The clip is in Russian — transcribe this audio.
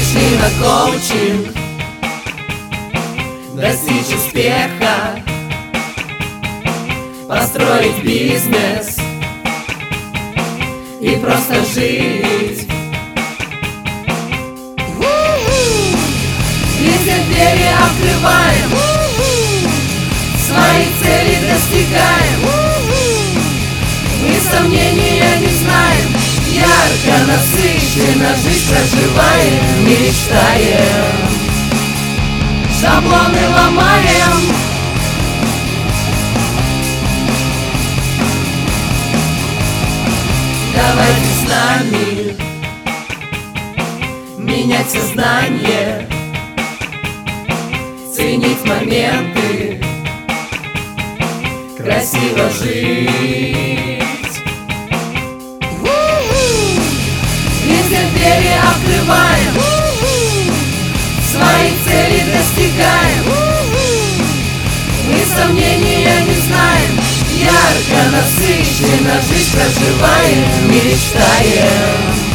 пришли на коучинг достичь успеха, построить бизнес и просто жить. Везде двери открываем, свои цели достигаем. Мы сомнения не знаем, ярко, насыщенно жизнь проживаем, мечтаем, шаблоны ломаем. Давайте с нами менять сознание, ценить моменты, красиво жить. Везде двери открываем, свои цели достигаем. Мы сомнения не знаем, ярко, насыщенно жизнь проживаем, мечтаем,